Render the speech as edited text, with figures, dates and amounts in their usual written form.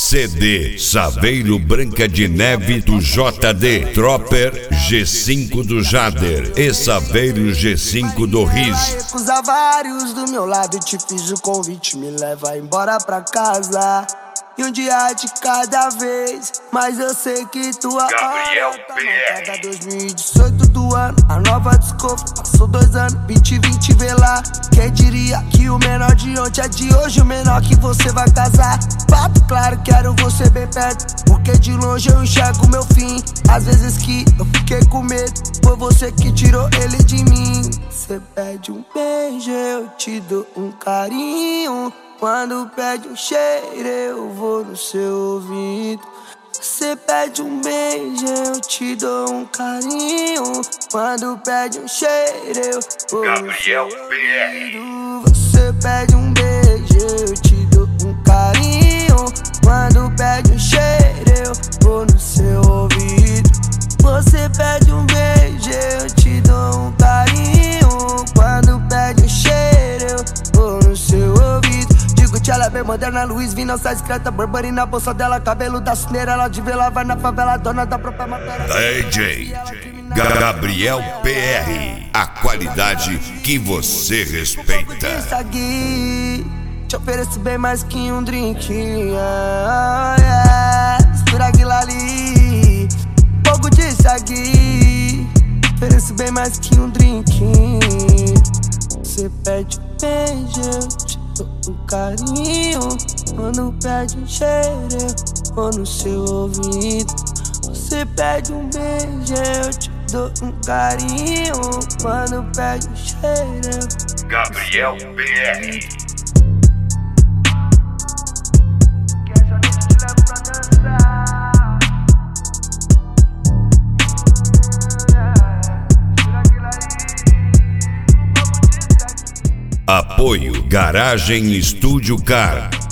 CD Saveiro Branca de Neve do JD, Tropper G5 do Jader e Saveiro G5 do Riz. Recusa vários do meu lado, te fiz o convite, me leva embora pra casa. E um dia de cada vez, mas eu sei que tua Gabriel hora tá PR. marcada. 2018 do ano, a nova disco, passou 2 anos, 2020 vê lá. Quem diria que o menor de ontem é de hoje, o menor que você vai casar. Papo claro, quero você bem perto, porque de longe eu enxergo meu fim. Às vezes que eu fiquei com medo, foi você que tirou ele de mim. Você pede um beijo, eu te dou um carinho. Quando pede um cheiro, eu vou no seu ouvido. Você pede um beijo, eu te dou um carinho. Quando pede um cheiro, eu vou Gabriel no seu PR. ouvido. Você pede um beijo, eu te dou um carinho. Quando pede um cheiro, eu vou no seu ouvido. Você pede um beijo, eu te dou um carinho. Quando pede um cheiro, eu vou no seu ouvido. Ela é bem moderna, Luiz V, nossa discreta, Burberry na bolsa dela, cabelo da cineira, ela de vela, vai na favela, dona da própria matéria. DJ Gabriel PR, a qualidade que você respeita. Te ofereço bem mais que um drink, mistura aquilo ali, pouco de sagui. Ofereço bem mais que um drink. Você pede um beijo, eu te dou um carinho. Quando pede um cheiro, eu vou no seu ouvido. Você pede um beijo, eu te dou um carinho. Quando pede um cheiro, eu Gabriel PR. Apoio Garagem Estúdio Car.